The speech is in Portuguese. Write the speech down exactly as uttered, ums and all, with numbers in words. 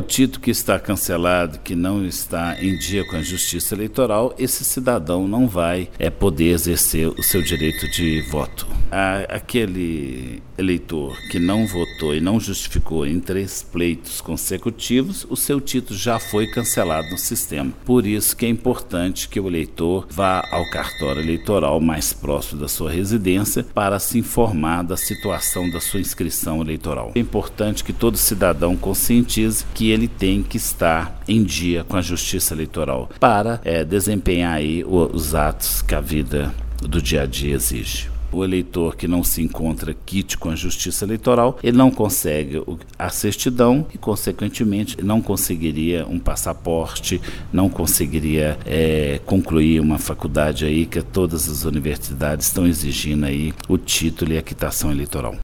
título que está cancelado, que não está em dia com a Justiça Eleitoral, esse cidadão não vai é, poder exercer o seu direito de voto. Aquele eleitor que não votou e não justificou em três pleitos consecutivos, o seu título já foi cancelado no sistema. Por isso que é importante que o eleitor vá ao cartório eleitoral mais próximo da sua residência para se informar da situação da sua inscrição eleitoral. É importante que todo cidadão conscientize que ele tem que estar em dia com a Justiça Eleitoral para é, desempenhar aí os atos que a vida do dia a dia exige. O eleitor que não se encontra quite com a Justiça Eleitoral, ele não consegue a certidão e, consequentemente, não conseguiria um passaporte, não conseguiria é, concluir uma faculdade aí que todas as universidades estão exigindo aí o título e a quitação eleitoral.